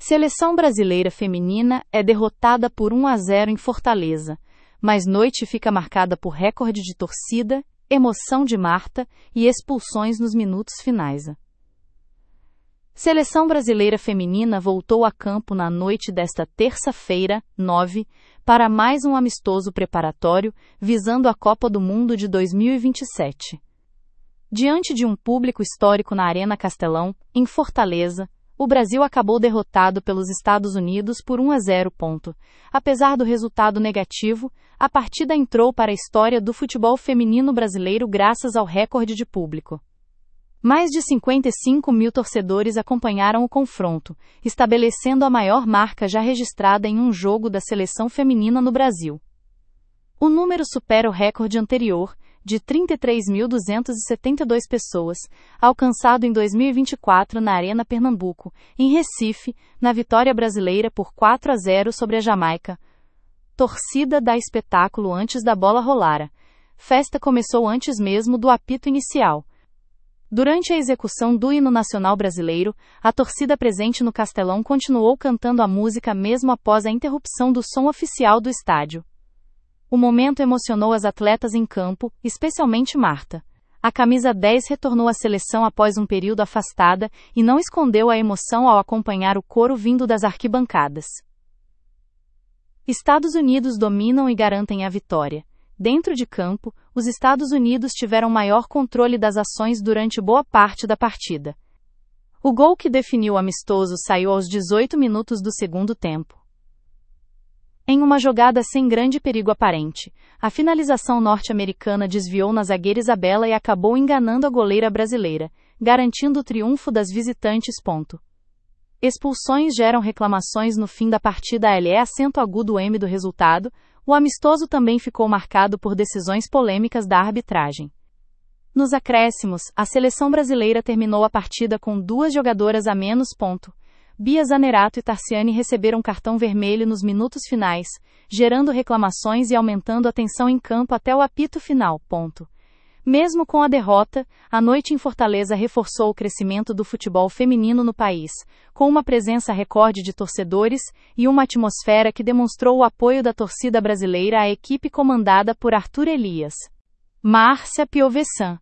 Seleção brasileira feminina é derrotada por 1-0 em Fortaleza, mas noite fica marcada por recorde de torcida, emoção de Marta e expulsões nos minutos finais. Seleção brasileira feminina voltou a campo na noite desta terça-feira, 9, para mais um amistoso preparatório visando a Copa do Mundo de 2027. Diante de um público histórico na Arena Castelão, em Fortaleza, o Brasil acabou derrotado pelos Estados Unidos por 1-0. Apesar do resultado negativo, a partida entrou para a história do futebol feminino brasileiro graças ao recorde de público. Mais de 55 mil torcedores acompanharam o confronto, estabelecendo a maior marca já registrada em um jogo da seleção feminina no Brasil. O número supera o recorde anterior, de 33.272 pessoas, alcançado em 2024 na Arena Pernambuco, em Recife, na vitória brasileira por 4-0 sobre a Jamaica. Torcida dá espetáculo antes da bola rolar. Festa começou antes mesmo do apito inicial. Durante a execução do hino nacional brasileiro, a torcida presente no Castelão continuou cantando a música mesmo após a interrupção do som oficial do estádio. O momento emocionou as atletas em campo, especialmente Marta. A camisa 10 retornou à seleção após um período afastada e não escondeu a emoção ao acompanhar o coro vindo das arquibancadas. Estados Unidos dominam e garantem a vitória. Dentro de campo, os Estados Unidos tiveram maior controle das ações durante boa parte da partida. O gol que definiu o amistoso saiu aos 18 minutos do segundo tempo. Em uma jogada sem grande perigo aparente, a finalização norte-americana desviou na zagueira Isabela e acabou enganando a goleira brasileira, garantindo o triunfo das visitantes. Expulsões geram reclamações no fim da partida. Acento agudo M do resultado. O amistoso também ficou marcado por decisões polêmicas da arbitragem. Nos acréscimos, a seleção brasileira terminou a partida com 2 jogadoras a menos. Bia Zanerato e Tarciane receberam cartão vermelho nos minutos finais, gerando reclamações e aumentando a tensão em campo até o apito final. Mesmo com a derrota, a noite em Fortaleza reforçou o crescimento do futebol feminino no país, com uma presença recorde de torcedores e uma atmosfera que demonstrou o apoio da torcida brasileira à equipe comandada por Arthur Elias. Márcia Piovesan.